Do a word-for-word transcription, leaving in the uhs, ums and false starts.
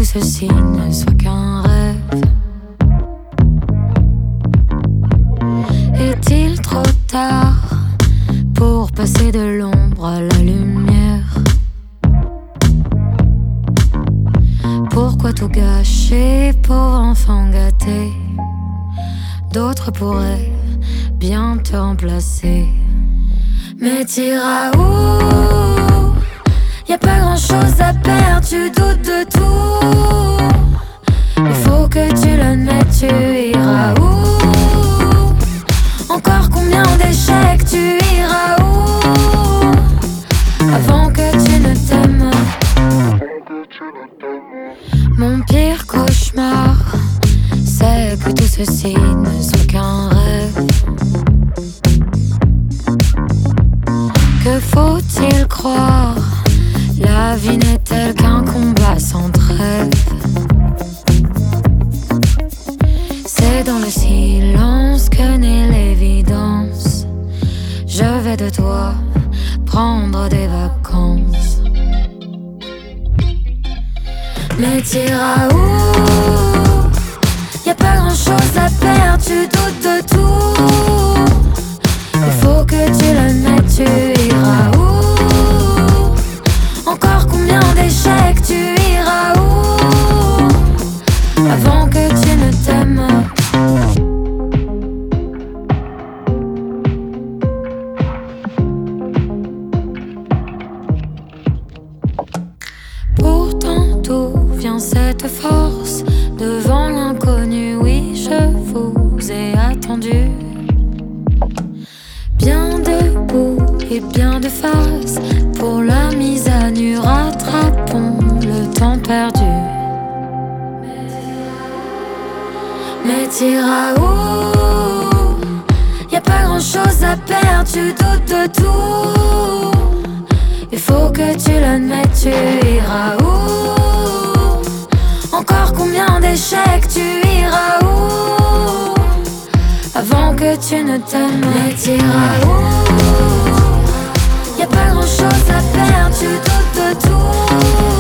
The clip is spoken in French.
ceci ne soit qu'un rêve. Est-il trop tard pour passer de l'ombre à la lumière? Pourquoi tout gâcher, pauvre enfant gâté? D'autres pourraient bien te remplacer. Mais t'iras où? Y'a pas grand chose à perdre, tu doutes de tout. Il faut que tu l'admettes, tu iras où? Encore combien d'échecs, tu iras où? Avant que tu ne t'aimes. Mon pire cauchemar, c'est que tout ceci ne soit qu'un rêve. Que faut-il croire? La vie n'est-elle qu'un combat sans trêve? C'est dans le silence que naît l'évidence. Je vais de toi prendre des vacances. Mais t'iras où? Y'a pas grand chose à perdre, tu doutes de tout. Il faut que tu l'admettes, tu iras où? Encore combien d'échecs, tu iras où? Avant que tu ne t'aimes. Pourtant d'où vient cette force devant l'inconnu? Oui, je vous ai attendu. Bien debout et bien de face, pour la mise à nu, rattrapons le temps perdu. Mais t'iras où? Y'a pas grand chose à perdre, tu doutes de tout. Il faut que tu l'admettes, tu iras où? Encore combien d'échecs, tu iras où? Avant que tu ne t'aimes. Mais t'iras où? Y'a pas grand chose à perdre, tu doutes de tout.